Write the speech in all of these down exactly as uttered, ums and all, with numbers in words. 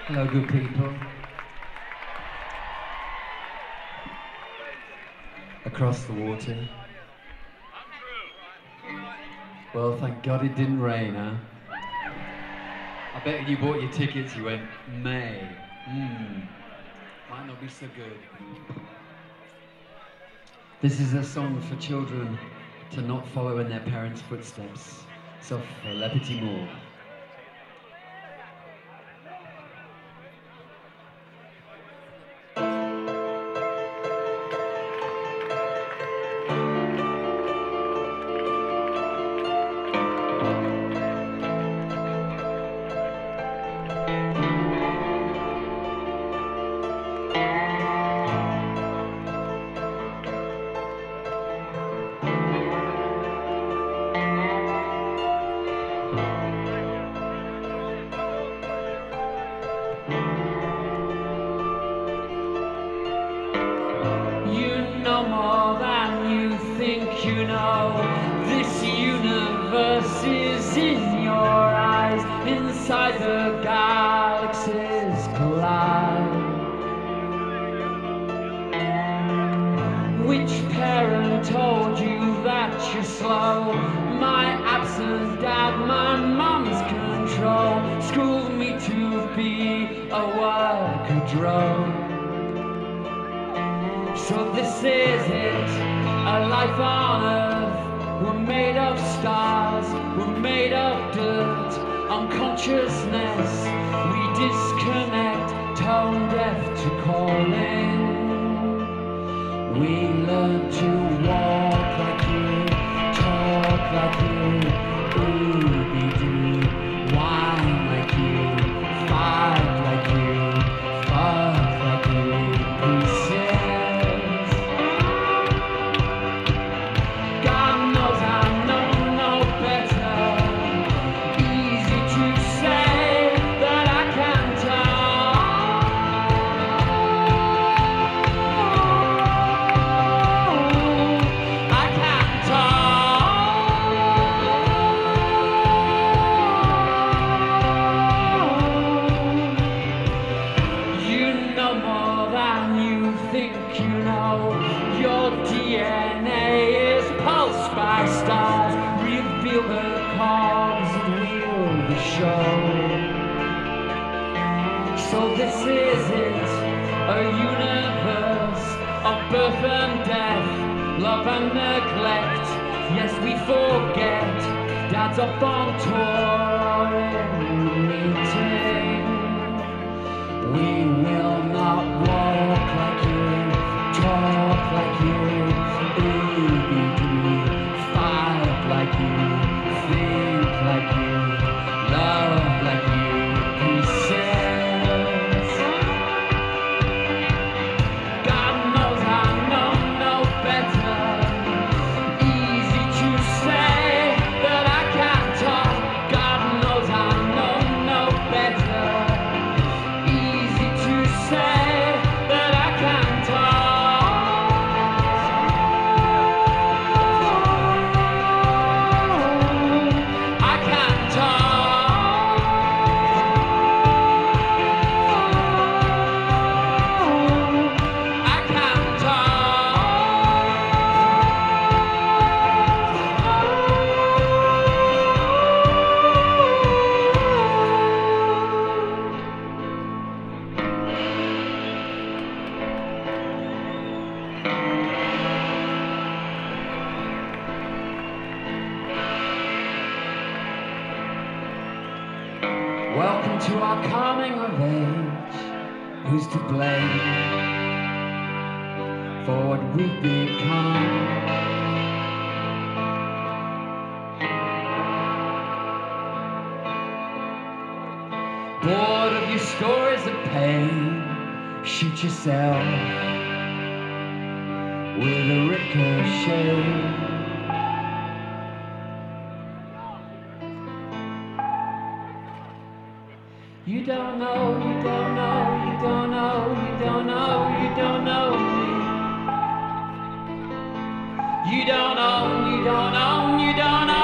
Hello, good people. Across the water. Well, thank God it didn't rain, huh? I bet you bought your tickets, you went, May. Hmm. Might not be so good. This is a song for children to not follow in their parents' footsteps. So for Le Petit Mour.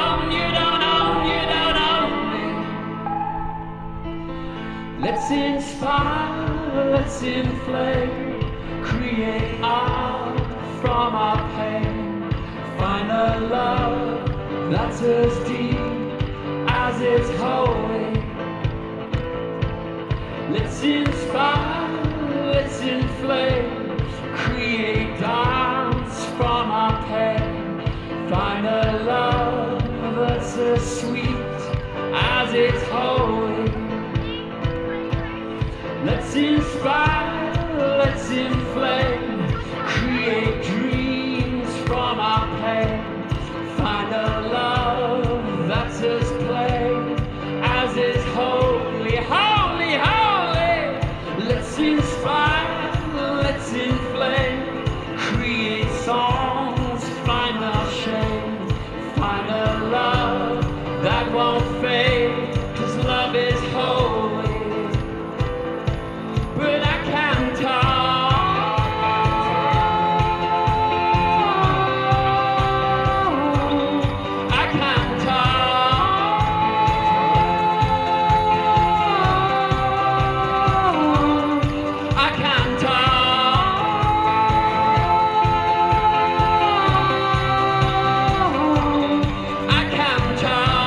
Let's instead inspire, let's inflame, create art from our pain, find a love that's as deep as it's holy. Let's inspire, let's inflame, create dance from our pain, find a love that's as sweet as it's holy. Let's inspire, let's inflame, create dreams from our pain, find a love that's as plain as it's holy, holy, holy. Let's inspire, let's inflame, create songs, find our shame, find a love that won't fade, 'cause love is holy. But I can't talk, I can't talk, I can't talk, I can't talk.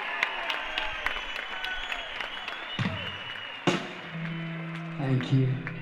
Thank you.